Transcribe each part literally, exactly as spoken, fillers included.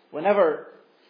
Whenever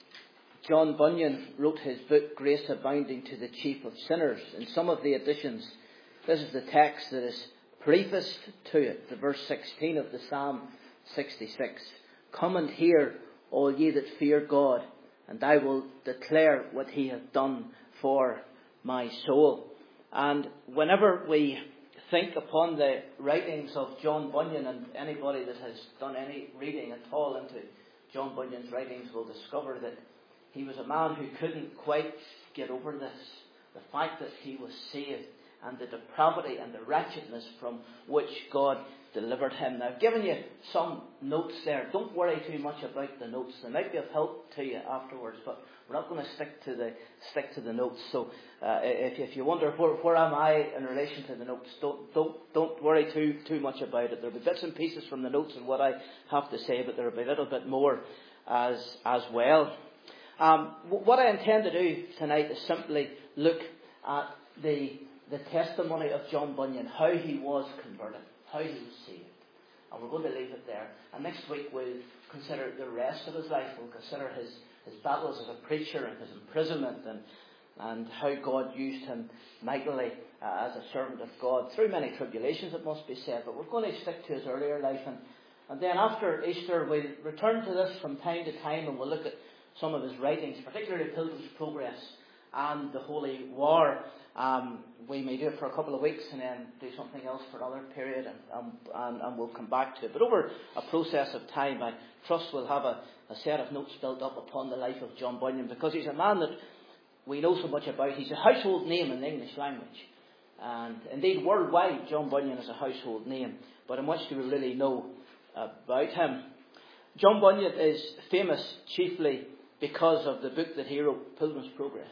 John Bunyan wrote his book, Grace Abounding to the Chief of Sinners, in some of the editions, this is the text that is prefaced to it, the verse sixteen of the Psalm sixty-six. Come and hear, all ye that fear God, and I will declare what he hath done for my soul. And whenever we think upon the writings of John Bunyan, and anybody that has done any reading at all into John Bunyan's writings will discover that he was a man who couldn't quite get over this, the fact that he was saved and the depravity and the wretchedness from which God delivered him. Now, I've given you some notes there. Don't worry too much about the notes. They might be of help to you afterwards, but we're not going to stick to the stick to the notes. So, uh, if, if you wonder where, where am I in relation to the notes, don't don't don't worry too too much about it. There'll be bits and pieces from the notes and what I have to say, but there'll be a little bit more as as well. Um, what I intend to do tonight is simply look at the the testimony of John Bunyan, how he was converted, how he was saved. And we're going to leave it there. And next week we'll consider the rest of his life. We'll consider his, his battles as a preacher and his imprisonment and, and how God used him mightily uh, as a servant of God through many tribulations, it must be said. But we're going to stick to his earlier life. And, and then after Easter we'll return to this from time to time and we'll look at some of his writings, particularly Pilgrim's Progress and the Holy War. Um, we may do it for a couple of weeks and then do something else for another period, and, um, and, and we'll come back to it. But over a process of time, I trust we'll have a, a set of notes built up upon the life of John Bunyan, because he's a man that we know so much about. He's a household name in the English language. And indeed, worldwide, John Bunyan is a household name. But how much do we really know about him? John Bunyan is famous chiefly because of the book that he wrote, Pilgrim's Progress.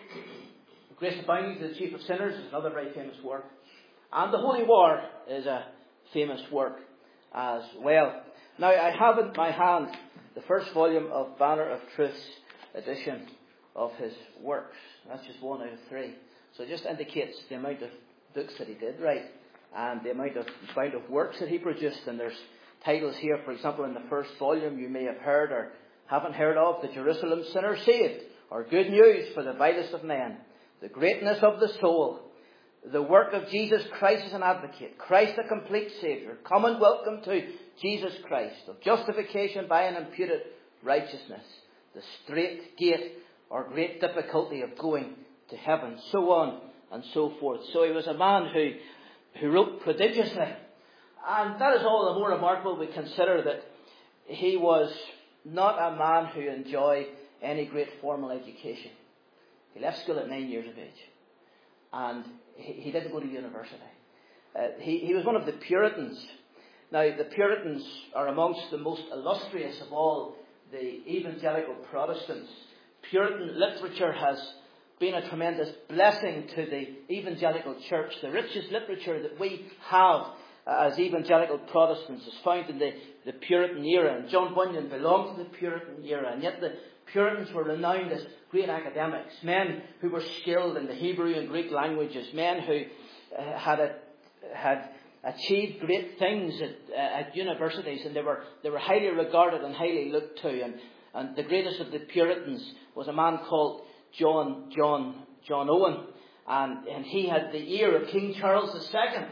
Grace Abounding to the Chief of Sinners is another very famous work. And the Holy War is a famous work as well. Now, I have in my hand the first volume of Banner of Truth's edition of his works. That's just one out of three. So it just indicates the amount of books that he did write and the amount of, amount of works that he produced. And there's titles here, for example, in the first volume you may have heard or haven't heard of: The Jerusalem Sinner Saved, or Good News for the Vilest of Men, The Greatness of the Soul, The Work of Jesus Christ as an Advocate, Christ the Complete Saviour, Common Welcome to Jesus Christ, Of Justification by an Imputed Righteousness, The Strait Gate, or Great Difficulty of Going to Heaven, so on and so forth. So he was a man who, who wrote prodigiously. And that is all the more remarkable we consider that he was not a man who enjoyed any great formal education. He left school at nine years of age. And he, he didn't go to university. Uh, he, he was one of the Puritans. Now, the Puritans are amongst the most illustrious of all the evangelical Protestants. Puritan literature has been a tremendous blessing to the evangelical church. The richest literature that we have uh, as evangelical Protestants is found in the, the Puritan era. And John Bunyan belonged to the Puritan era. And yet the Puritans were renowned as great academics, men who were skilled in the Hebrew and Greek languages, men who uh, had a, had achieved great things at, uh, at universities, and they were they were highly regarded and highly looked to. And, and the greatest of the Puritans was a man called John John John Owen, and and he had the ear of King Charles the Second.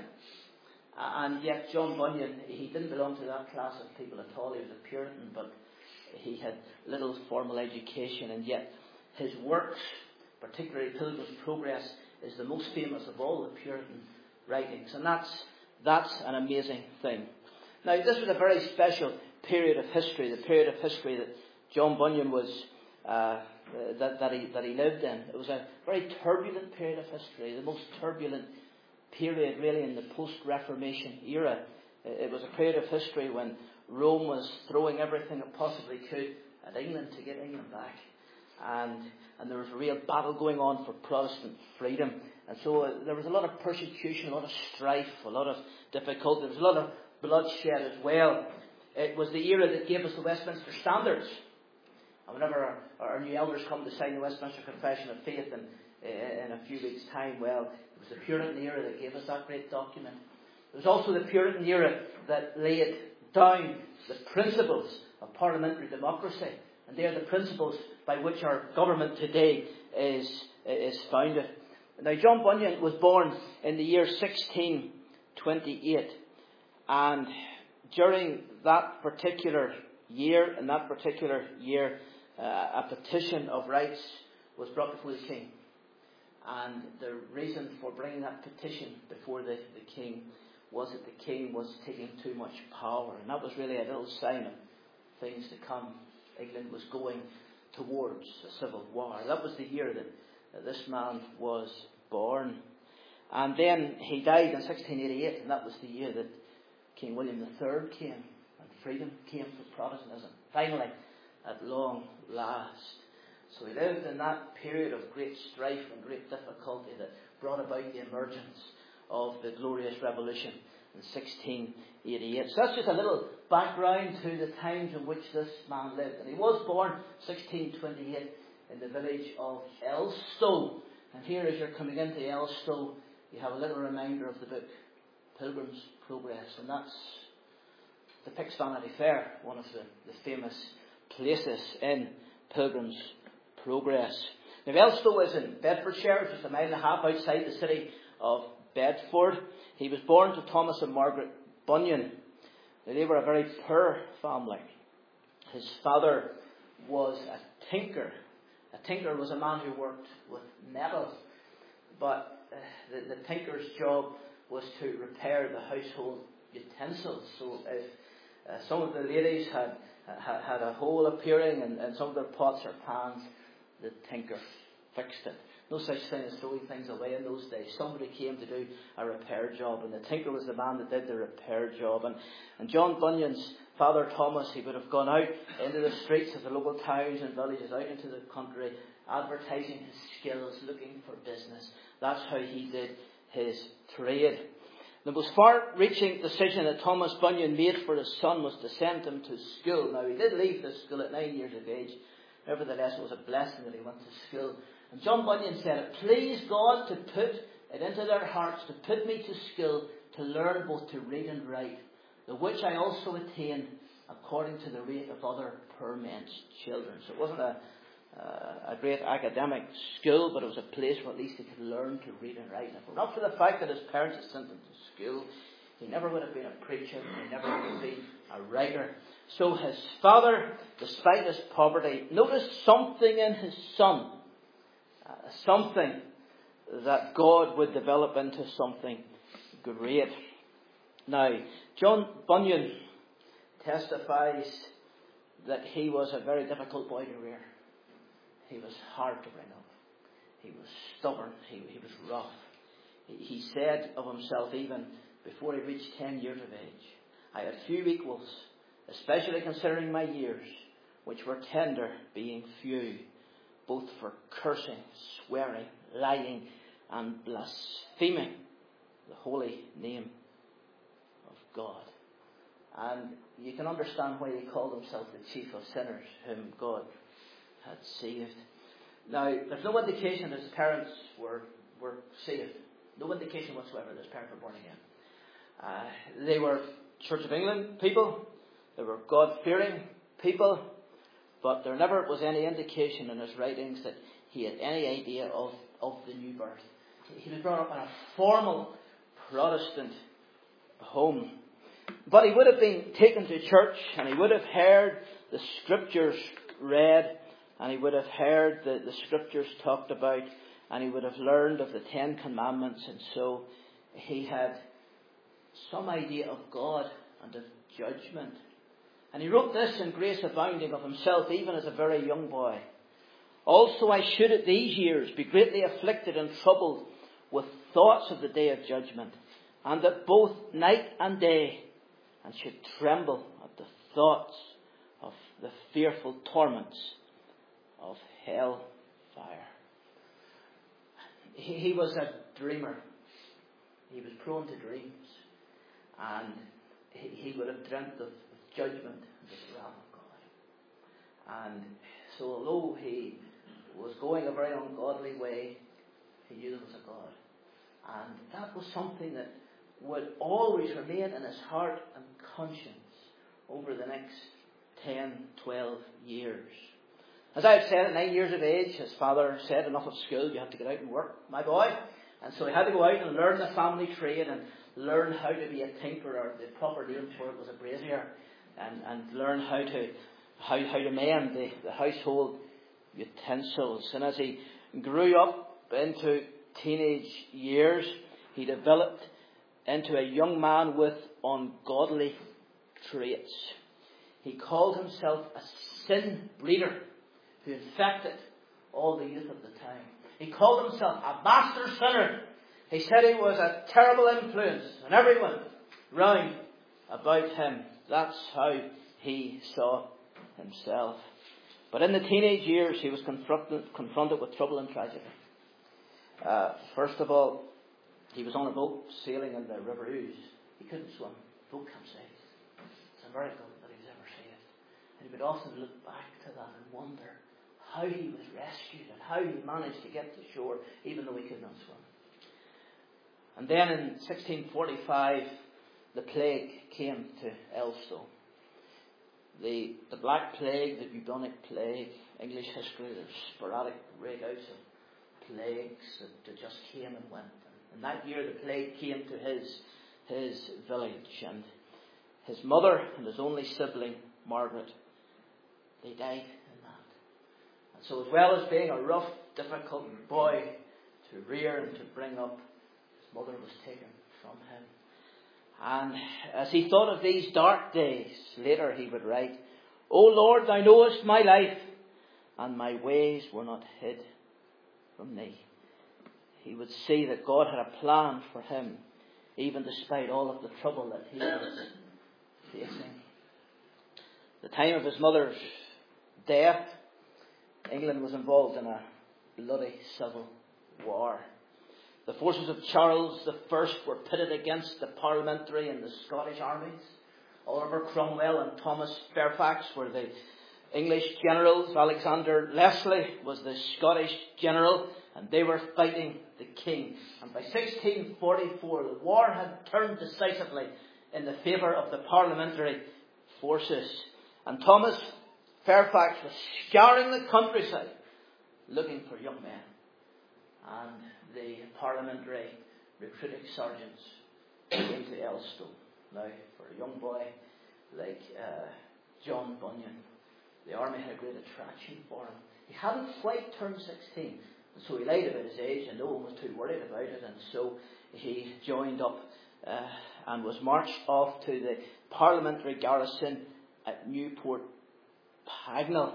And yet John Bunyan, he didn't belong to that class of people at all. He was a Puritan, but he had little formal education, and yet his works, particularly Pilgrim's Progress, is the most famous of all the Puritan writings. And that's that's an amazing thing. Now, this was a very special period of history, the period of history that John Bunyan was uh, that, that he that he lived in. It was a very turbulent period of history, the most turbulent period really in the post-Reformation era. It was a period of history when Rome was throwing everything it possibly could at England to get England back. And and there was a real battle going on for Protestant freedom. And so uh, there was a lot of persecution, a lot of strife, a lot of difficulty. There was a lot of bloodshed as well. It was the era that gave us the Westminster Standards. And whenever our, our new elders come to sign the Westminster Confession of Faith in, in a few weeks' time, well, it was the Puritan era that gave us that great document. It was also the Puritan era that laid down the principles of parliamentary democracy And they are the principles by which our government today is, is founded. Now, John Bunyan was born in the year sixteen twenty-eight. And during that particular year, in that particular year, uh, a petition of rights was brought before the king. And the reason for bringing that petition before the, the king was that the king was taking too much power. And that was really a little sign of things to come. England was going towards a civil war. That was the year that, that this man was born. And then he died in sixteen eighty-eight, and that was the year that King William the Third came, and freedom came for Protestantism. Finally, at long last. So he lived in that period of great strife and great difficulty that brought about the emergence of the Glorious Revolution in sixteen eighty-eight. So that's just a little background to the times in which this man lived. And he was born sixteen twenty-eight in the village of Elstow. And here, as you're coming into Elstow, you have a little reminder of the book Pilgrim's Progress. And that's the Pix Vanity Fair, one of the, the famous places in Pilgrim's Progress. Now, Elstow is in Bedfordshire, just a mile and a half outside the city of Bedford. He was born to Thomas and Margaret Bunyan. Now, they were a very poor family. His father was a tinker. A tinker was a man who worked with metal. But uh, the, the tinker's job was to repair the household utensils. So if uh, some of the ladies had, had, had a hole appearing in, in some of their pots or pans, the tinker fixed it. No such thing as throwing things away in those days. Somebody came to do a repair job, and the tinker was the man that did the repair job. And, and John Bunyan's father, Thomas, he would have gone out into the streets of the local towns and villages, out into the country, advertising his skills, looking for business. That's how he did his trade. The most far-reaching decision that Thomas Bunyan made for his son was to send him to school. Now, he did leave the school at nine years of age. Nevertheless, it was a blessing that he went to school. And John Bunyan said, "It pleased God to put it into their hearts to put me to school to learn both to read and write, the which I also attained according to the rate of other poor men's children." So it wasn't a, uh, a great academic school, but it was a place where at least he could learn to read and write. And if it were not for the fact that his parents had sent him to school, he never would have been a preacher, he never would have been a writer. So his father, despite his poverty, noticed something in his son. Uh, something that God would develop into something great. Now, John Bunyan testifies that he was a very difficult boy to rear. He was hard to bring up. He was stubborn. He, he was rough. He, he said of himself, even before he reached ten years of age, "I had few equals, especially considering my years, which were tender, being few, both for cursing, swearing, lying, and blaspheming the holy name of God." And you can understand why he called himself the chief of sinners, whom God had saved. Now, there's no indication that his parents were, were saved. No indication whatsoever that his parents were born again. Uh, they were Church of England people. They were God-fearing people. But there never was any indication in his writings that he had any idea of, of the new birth. He was brought up in a formal Protestant home. But he would have been taken to church, and he would have heard the scriptures read, and he would have heard the, the scriptures talked about, and he would have learned of the Ten Commandments, and so he had some idea of God and of judgment. And he wrote this in Grace Abounding of himself, even as a very young boy. "Also I should at these years be greatly afflicted and troubled with thoughts of the day of judgment, and that both night and day, and should tremble at the thoughts of the fearful torments of hell fire." He, he was a dreamer. He was prone to dreams. And he, he would have dreamt of judgment in the realm of God. And so although he was going a very ungodly way, he knew there was a God. And that was something that would always remain in his heart and conscience over the next ten, twelve years. As I have said, at nine years of age, his father said, enough of school, you have to get out and work, my boy. And so he had to go out and learn the family trade and learn how to be a tinker, or the proper name for it was a brazier, and, and learn how to how, how to mend the, the household utensils. And as he grew up into teenage years, he developed into a young man with ungodly traits. He called himself a sin breeder who infected all the youth of the time. He called himself a master sinner. He said he was a terrible influence on everyone round about him. That's how he saw himself. But in the teenage years, he was confronted, confronted with trouble and tragedy. Uh, first of all, he was on a boat sailing in the River Ouse. He couldn't swim. The boat capsized. It's a miracle that he was ever saved. And he would often look back to that and wonder how he was rescued and how he managed to get to shore even though he could not swim. And then in sixteen forty-five, the plague came to Elstow. The, the Black Plague, the bubonic plague, English history, there's sporadic breakouts of plagues that, that just came and went. And that year the plague came to his, his village, and his mother and his only sibling, Margaret, they died in that. And so as well as being a rough, difficult boy to rear and to bring up, his mother was taken from him. And as he thought of these dark days, later he would write, O Lord, thou knowest my life, and my ways were not hid from thee. He would see that God had a plan for him, even despite all of the trouble that he was facing. The time of his mother's death, England was involved in a bloody civil war. The forces of Charles the First were pitted against the Parliamentary and the Scottish armies. Oliver Cromwell and Thomas Fairfax were the English generals. Alexander Leslie was the Scottish general, and they were fighting the king. And by sixteen forty-four, the war had turned decisively in the favour of the Parliamentary forces. And Thomas Fairfax was scouring the countryside looking for young men. And the Parliamentary recruiting sergeants came to Elstow. Now, for a young boy like uh, John Bunyan, the army had a great attraction for him. He hadn't quite turned sixteen, and so he lied about his age, and no one was too worried about it, and so he joined up uh, and was marched off to the Parliamentary garrison at Newport Pagnell.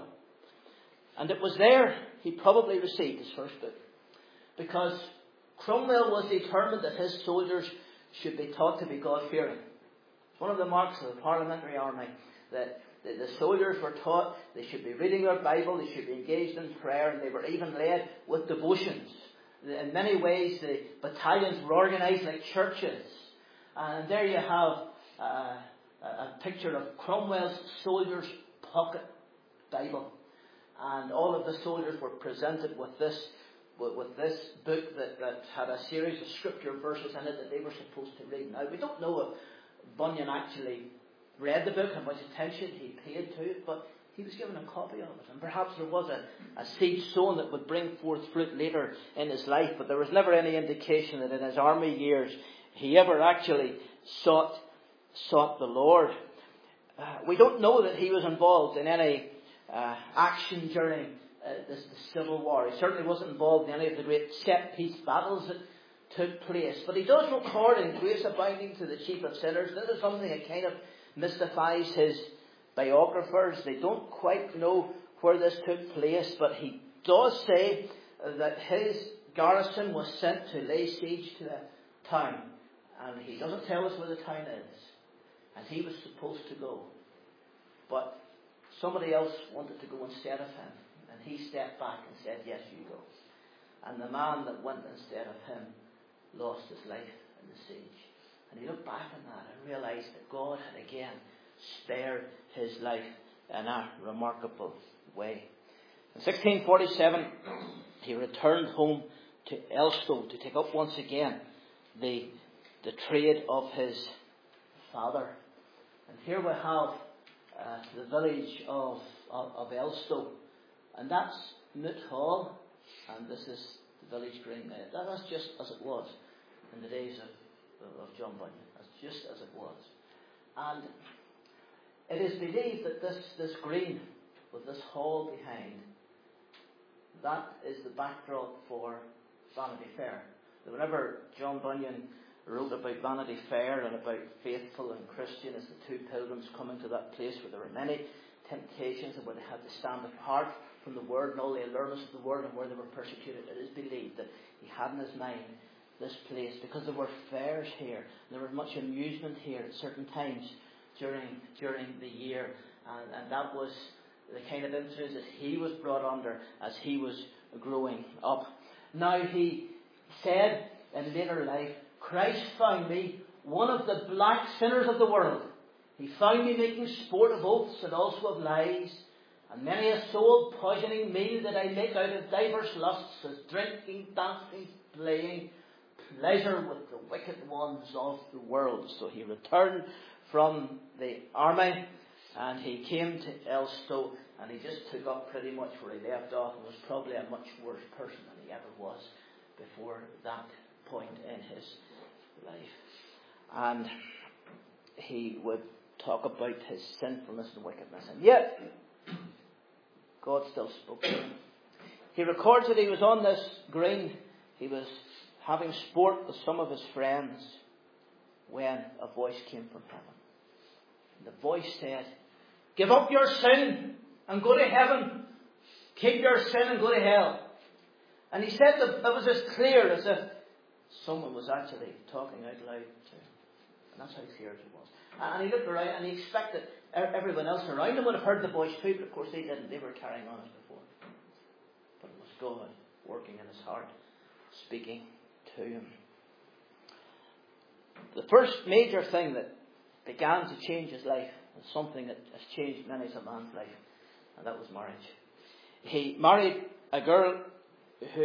And it was there he probably received his first book, because Cromwell was determined that his soldiers should be taught to be God-fearing. It's one of the marks of the Parliamentary army, that the, the soldiers were taught they should be reading their Bible, they should be engaged in prayer, and they were even led with devotions. In many ways, the battalions were organised like churches. And there you have uh, a picture of Cromwell's soldiers' pocket Bible. And all of the soldiers were presented with this with, with this book that, that had a series of scripture verses in it that they were supposed to read. Now, we don't know if Bunyan actually read the book and much attention he paid to it, but he was given a copy of it. And perhaps there was a, a seed sown that would bring forth fruit later in his life, but there was never any indication that in his army years he ever actually sought, sought the Lord. Uh, we don't know that he was involved in any uh, action during uh, this, the Civil War. He certainly wasn't involved in any of the great set-piece battles that took place. But he does record in Grace Abounding to the Chief of Sinners. This is something that kind of mystifies his biographers. They don't quite know where this took place, but he does say that his garrison was sent to lay siege to the town. And he doesn't tell us where the town is. And he was supposed to go. But somebody else wanted to go instead of him. And he stepped back and said, yes, you go. And the man that went instead of him lost his life in the siege. And he looked back on that and realised that God had again spared his life in a remarkable way. In sixteen forty-seven, he returned home to Elstow to take up once again the, the trade of his father. And here we have uh, the village of, of, of Elstow. And that's Moot Hall, and this is the village green now. That was just as it was in the days of, of John Bunyan. That's just as it was. And it is believed that this, this green, with this hall behind, that is the backdrop for Vanity Fair. Whenever John Bunyan wrote about Vanity Fair and about faithful and Christian as the two pilgrims coming to that place where there were many temptations and where they had to stand apart from the word and all the allurements of the word and where they were persecuted, it is believed that he had in his mind this place because there were fairs here and there was much amusement here at certain times during during the year, and, and that was the kind of influence that he was brought under as he was growing up. Now he said in later life, Christ found me one of the black sinners of the world. He found me making sport of oaths and also of lies, and many a soul poisoning meal that I make out of divers lusts, as drinking, dancing, playing, pleasure with the wicked ones of the world. So he returned from the army and he came to Elstow, and he just took up pretty much where he left off and was probably a much worse person than he ever was before that point in his life. And he would talk about his sinfulness and wickedness, and yet God still spoke to him. He records that he was on this green, he was having sport with some of his friends, when a voice came from heaven. And the voice said, give up your sin and go to heaven. Keep your sin and go to hell. And he said that it was as clear as if someone was actually talking out loud to him. And that's how clear it was. And he looked around and he expected everyone else around him would have heard the voice too, but of course they didn't. They were carrying on as before. But it was God working in his heart, speaking to him. The first major thing that began to change his life was something that has changed many a man's life, and that was marriage. He married a girl who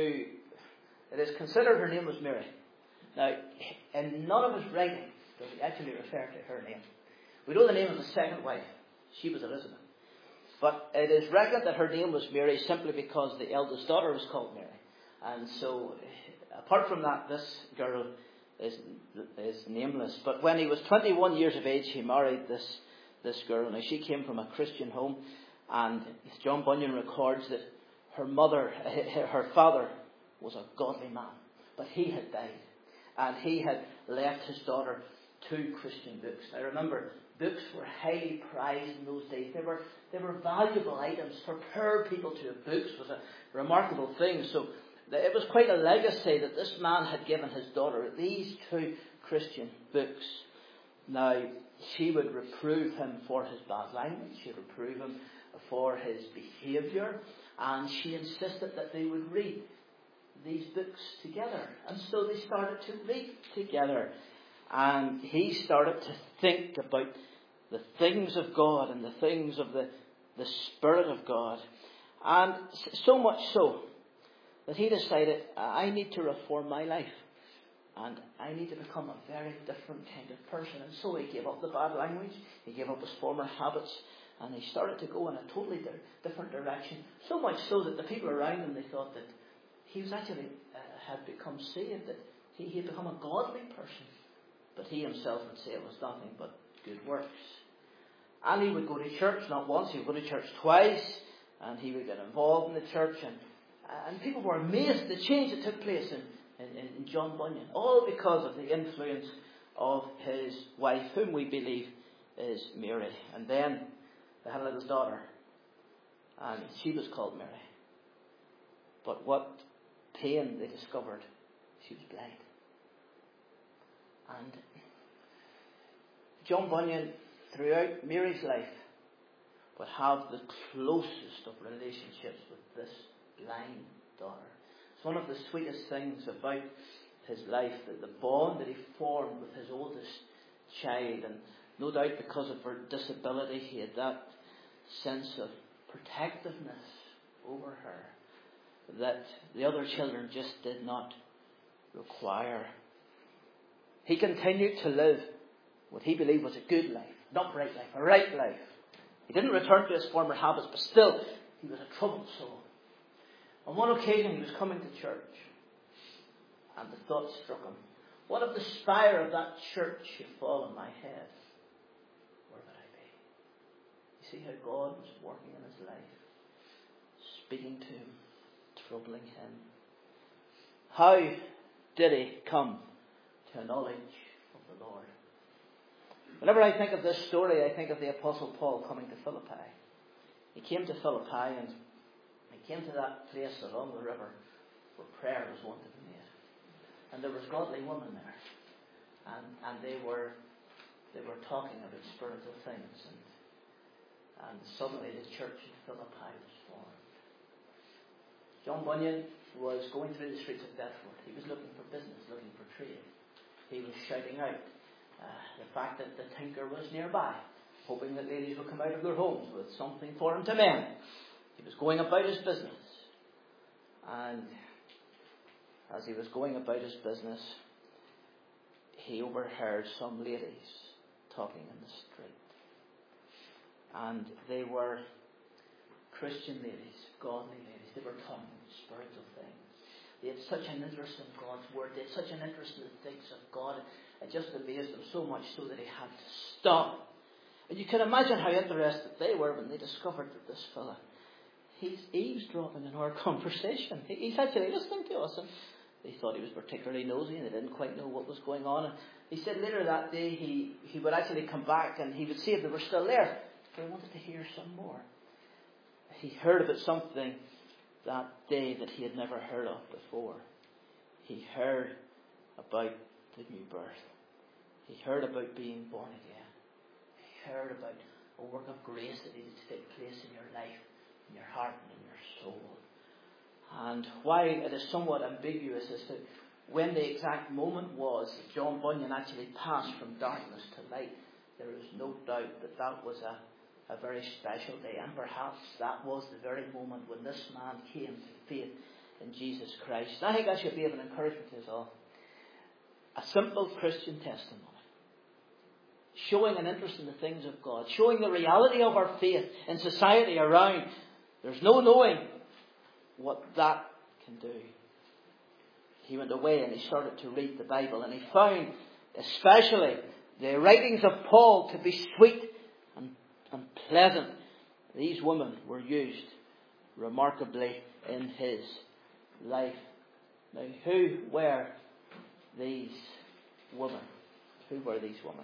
it is considered her name was Mary. Now, in none of his writing does he actually refer to her name. We know the name of the second wife. She was Elizabeth. But it is reckoned that her name was Mary simply because the eldest daughter was called Mary. And so, apart from that, this girl is is nameless. But when he was twenty-one years of age, he married this, this girl. Now, she came from a Christian home. And John Bunyan records that her mother, her father, was a godly man. But he had died. And he had left his daughter two Christian books. Now remember, books were highly prized in those days. They were they were valuable items. For poor people to have books was a remarkable thing. So it was quite a legacy that this man had given his daughter these two Christian books. Now, she would reprove him for his bad language. She would reprove him for his behaviour. And she insisted that they would read these books together. And so they started to read together. And he started to think about the things of God and the things of the, the Spirit of God. And so much so that he decided, I need to reform my life. And I need to become a very different kind of person. And so he gave up the bad language. He gave up his former habits. And he started to go in a totally different direction. So much so that the people around him, they thought that he was actually uh, had become saved. That he, he had become a godly person. But he himself would say it was nothing but good works. And he would go to church not once, he would go to church twice. And he would get involved in the church. And, and people were amazed at the change that took place in In, in John Bunyan, all because of the influence of his wife, whom we believe is Mary. And then they had a little daughter, and she was called Mary. But what pain they discovered, she was blind. And John Bunyan, throughout Mary's life, would have the closest of relationships with this blind daughter. It's one of the sweetest things about his life, that the bond that he formed with his oldest child, and no doubt because of her disability, he had that sense of protectiveness over her that the other children just did not require. He continued to live what he believed was a good life, an upright life, a right life. He didn't return to his former habits, but still, He was a troubled soul. On one occasion he was coming to church, and the thought struck him, what if the spire of that church should fall on my head? Where would I be? You see how God was working in his life, speaking to him, troubling him. How did he come to a knowledge of the Lord? Whenever I think of this story, I think of the Apostle Paul coming to Philippi. He came to Philippi, and he came to that place along the river where prayer was wont to be made. And there was godly women there. And and they were they were talking about spiritual things, and and suddenly the church in Philippi was formed. John Bunyan was going through the streets of Bedford. He was looking for business, looking for trade. He was shouting out uh, the fact that the tinker was nearby, hoping that ladies would come out of their homes with something for him to mend. He was going about his business. And as he was going about his business, he overheard some ladies talking in the street. And they were Christian ladies, godly ladies. They were talking spiritual things. They had such an interest in God's word. They had such an interest in the things of God. It just amazed them so much so that he had to stop. And you can imagine how interested they were when they discovered that this fella, he's eavesdropping in our conversation. He's actually listening to us. And they thought he was particularly nosy, and they didn't quite know what was going on. And he said later that day he, he would actually come back and he would see if they were still there. But he wanted to hear some more. He heard about something that day that he had never heard of before. He heard about the new birth. He heard about being born again. He heard about a work of grace that needed to take place in your life, in your heart and in your soul. And while it is somewhat ambiguous as to when the exact moment was that John Bunyan actually passed from darkness to light, there is no doubt that that was a A very special day, and perhaps that was the very moment when this man came to faith in Jesus Christ. I think that should be of an encouragement to us all. A simple Christian testimony, showing an interest in the things of God, showing the reality of our faith in society around. There's no knowing what that can do. He went away and he started to read the Bible, and he found especially the writings of Paul to be sweet and pleasant. These women were used remarkably in his life. Now, who were these women? Who were these women?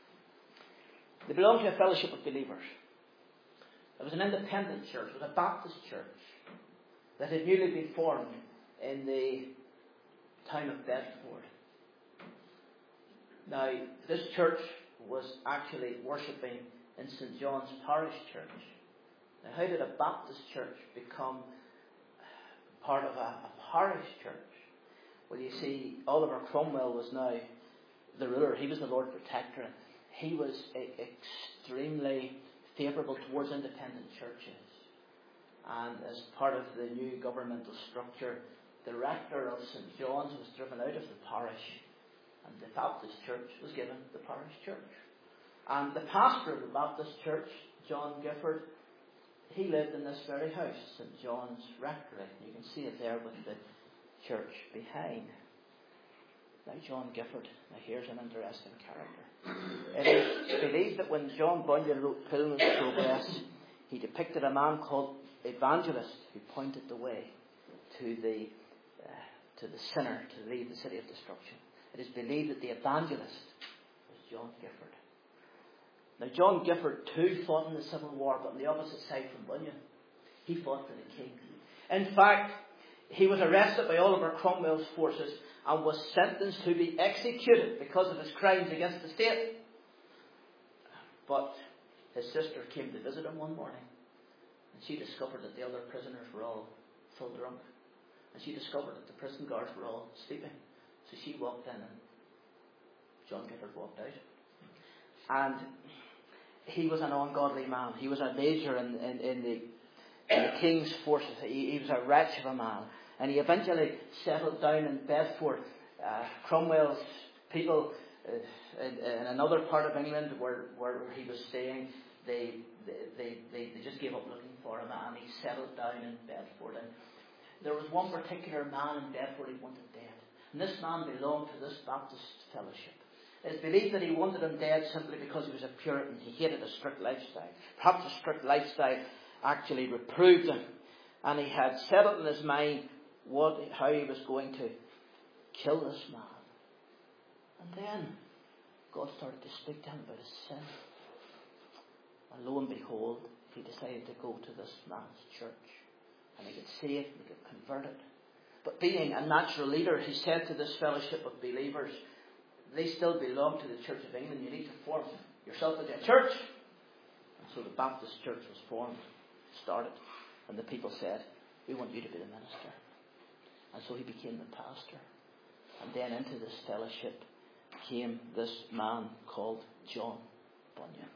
They belonged to a fellowship of believers. It was an independent church. It was a Baptist church that had newly been formed in the town of Bedford. Now, this church was actually worshipping in Saint John's Parish Church. Now, how did a Baptist church become part of a, a parish church? Well, you see, Oliver Cromwell was now the ruler. He was the Lord Protector. He was a, extremely favourable towards independent churches. And as part of the new governmental structure, the rector of Saint John's was driven out of the parish, and the Baptist church was given the parish church. And the pastor of the Baptist church, John Gifford, he lived in this very house, Saint John's Rectory. You can see it there with the church behind. Now, John Gifford, now here's an interesting character. It is believed that when John Bunyan wrote Pilgrim's Progress, he depicted a man called Evangelist who pointed the way to the uh, to the sinner to leave the city of destruction. It is believed that the evangelist was John Gifford. Now, John Gifford too fought in the Civil War, but on the opposite side from Bunyan. He fought for the king. In fact, he was arrested by Oliver Cromwell's forces and was sentenced to be executed because of his crimes against the state. But his sister came to visit him one morning, and she discovered that the other prisoners were all full drunk. And she discovered that the prison guards were all sleeping. So she walked in, and John Gifford walked out. And he was an ungodly man. He was a major in, in, in, the, in the king's forces. He, he was a wretch of a man. And he eventually settled down in Bedford. Uh, Cromwell's people uh, in, in another part of England where, where he was staying, they they, they, they, they just gave up looking for him, and he settled down in Bedford. And there was one particular man in Bedford he wanted dead. And this man belonged to this Baptist fellowship. It is believed that he wanted him dead simply because he was a Puritan. He hated a strict lifestyle. Perhaps a strict lifestyle actually reproved him. And he had settled in his mind what, how he was going to kill this man. And then God started to speak to him about his sin. And lo and behold, he decided to go to this man's church. And he got saved, and he got converted. But being a natural leader, he said to this fellowship of believers, they still belong to the Church of England. You need to form yourself into a church. And so the Baptist church was formed, started. And the people said, we want you to be the minister. And so he became the pastor. And then into this fellowship came this man called John Bunyan.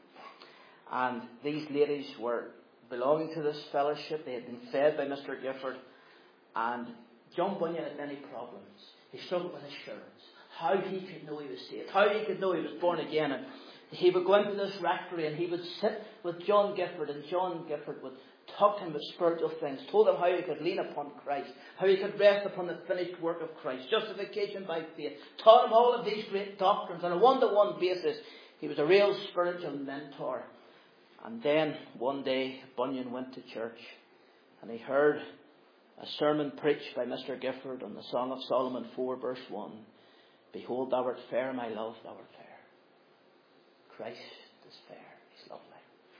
And these ladies were belonging to this fellowship. They had been fed by Mister Gifford. And John Bunyan had many problems. He struggled with assurance. How he could know he was saved. How he could know he was born again. And he would go into this rectory and he would sit with John Gifford. And John Gifford would talk to him about spiritual things. Told him how he could lean upon Christ. How he could rest upon the finished work of Christ. Justification by faith. Taught him all of these great doctrines on a one-to-one basis. He was a real spiritual mentor. And then one day Bunyan went to church. And he heard a sermon preached by Mister Gifford on the Song of Solomon four verse one. Behold, thou art fair, my love, thou art fair. Christ is fair. He's lovely.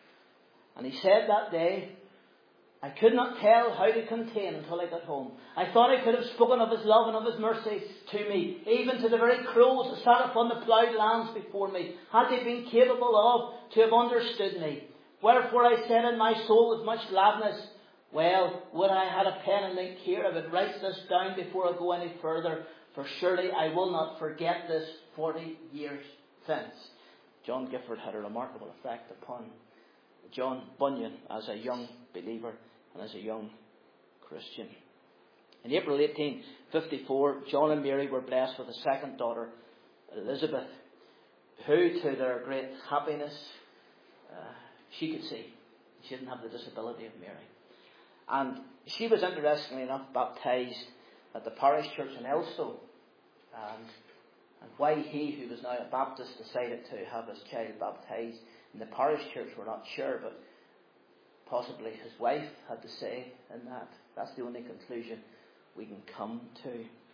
And he said that day, I could not tell how to contain until I got home. I thought I could have spoken of his love and of his mercy to me, even to the very crows that sat upon the ploughed lands before me, had they been capable of to have understood me. Wherefore I said in my soul with much gladness, well, would I had a pen and ink here, I would write this down before I go any further, for surely I will not forget this forty years since. John Gifford had a remarkable effect upon John Bunyan as a young believer and as a young Christian. In April eighteen fifty-four, John and Mary were blessed with a second daughter, Elizabeth, who, to their great happiness, uh, she could see. She didn't have the disability of Mary. And she was, interestingly enough, baptised at the parish church in Elstow. And, and why he, who was now a Baptist, decided to have his child baptised in the parish church, we're not sure, but possibly his wife had to say in that. That's the only conclusion we can come to.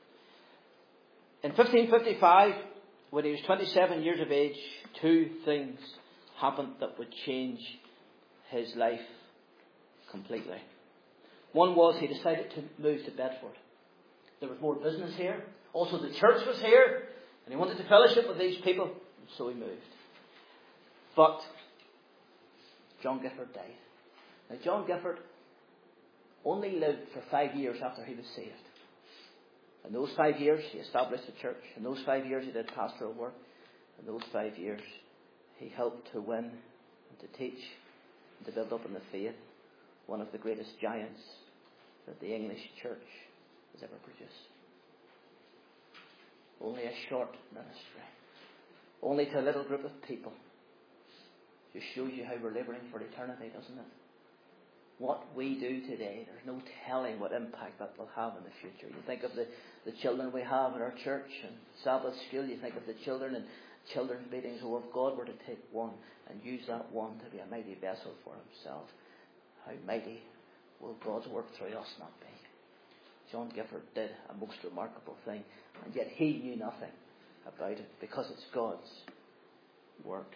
In fifteen fifty-five, when he was twenty-seven years of age, two things happened that would change his life completely. One was he decided to move to Bedford. There was more business here. Also the church was here. And he wanted to fellowship with these people. And so he moved. But John Gifford died. Now John Gifford only lived for five years after he was saved. In those five years he established a church. In those five years he did pastoral work. In those five years he helped to win and to teach and to build up in the faith one of the greatest giants that the English church has ever produced. Only a short ministry. Only to a little group of people. Just shows you how we're labouring for eternity, doesn't it? What we do today, there's no telling what impact that will have in the future. You think of the, the children we have in our church and Sabbath school. You think of the children in children's meetings. Oh, if God were to take one and use that one to be a mighty vessel for himself, how mighty will God's work through us not be? John Gifford did a most remarkable thing, and yet he knew nothing about it because it's God's work.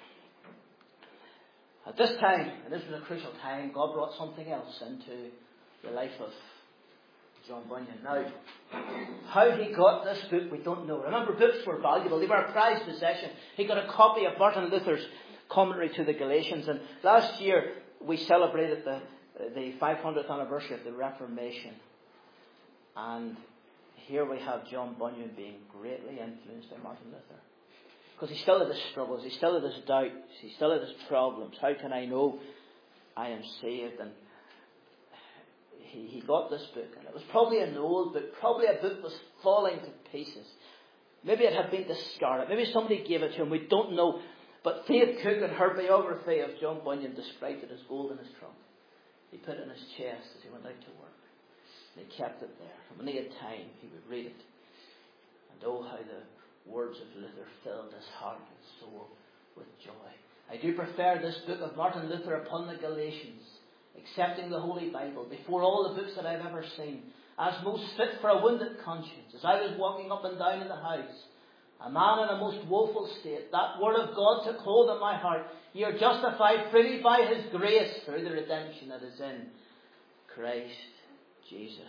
At this time, and this was a crucial time, God brought something else into the life of John Bunyan. Now, how he got this book, we don't know. Remember, books were valuable. They were a prized possession. He got a copy of Martin Luther's commentary to the Galatians, and last year we celebrated the the five hundredth anniversary of the Reformation. And here we have John Bunyan being greatly influenced by Martin Luther. Because he still had his struggles, he still had his doubts, he still had his problems. How can I know I am saved? And he, he got this book, and it was probably an old book, probably a book was falling to pieces. Maybe it had been discarded, maybe somebody gave it to him, we don't know. But Faith Cook, in her biography of John Bunyan, described it as gold in his trunk. He put it in his chest as he went out to work. And he kept it there. And when he had time, he would read it. And oh, how the words of Luther filled his heart and soul with joy. I do prefer this book of Martin Luther upon the Galatians, accepting the Holy Bible, before all the books that I've ever seen, as most fit for a wounded conscience. As I was walking up and down in the house, a man in a most woeful state, that word of God took hold of my heart. Ye are justified freely by his grace through the redemption that is in Christ Jesus.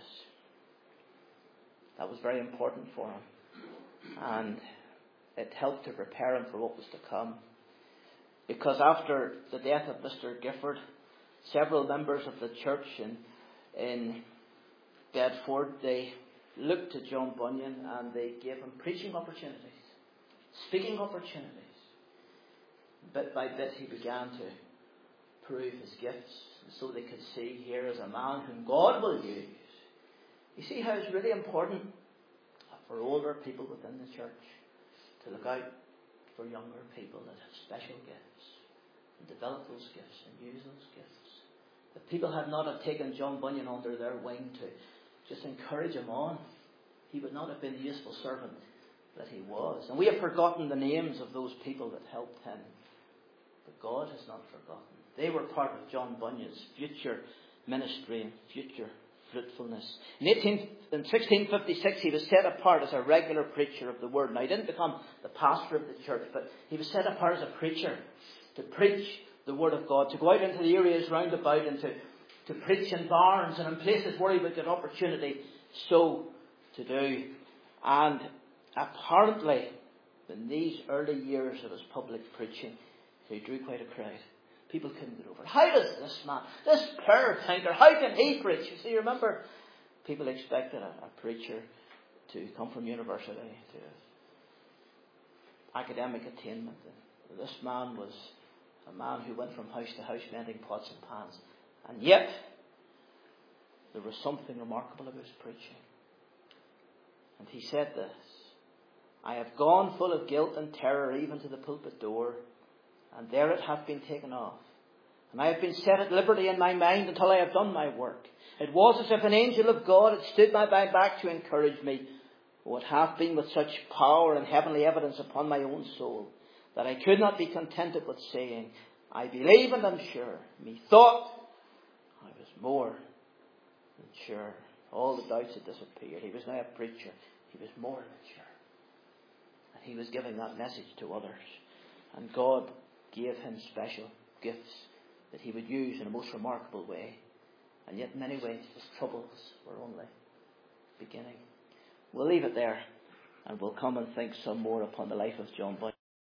That was very important for him. And it helped to prepare him for what was to come. Because after the death of Mister Gifford, several members of the church in, in Bedford, they looked to John Bunyan and they gave him preaching opportunities, speaking opportunities. Bit by bit he began to prove his gifts, and so they could see here is a man whom God will use. You see how it's really important for older people within the church to look out for younger people that have special gifts and develop those gifts and use those gifts. If people had not have taken John Bunyan under their wing to just encourage him on, he would not have been the useful servant that he was. And we have forgotten the names of those people that helped him. But God has not forgotten. They were part of John Bunyan's future ministry and future fruitfulness. In, eighteen, in sixteen fifty-six, he was set apart as a regular preacher of the word. Now, he didn't become the pastor of the church, but he was set apart as a preacher to preach the word of God, to go out into the areas round about and to, to preach in barns and in places where he would get opportunity so to do. And apparently, in these early years of his public preaching, he drew quite a crowd. People couldn't get over it. How does this man, this prayer thinker, how can he preach? You see, remember, people expected a, a preacher to come from university, to academic attainment. And this man was a man who went from house to house mending pots and pans. And yet, there was something remarkable about his preaching. And he said this: I have gone full of guilt and terror even to the pulpit door, and there it hath been taken off. And I have been set at liberty in my mind until I have done my work. It was as if an angel of God had stood by my back to encourage me. Oh, it hath been with such power and heavenly evidence upon my own soul, that I could not be contented with saying, I believe and am sure. Methought I was more than sure. All the doubts had disappeared. He was now a preacher. He was more than sure. And he was giving that message to others. And God gave him special gifts that he would use in a most remarkable way. And yet in many ways his troubles were only beginning. We'll leave it there, and we'll come and think some more upon the life of John Bunyan.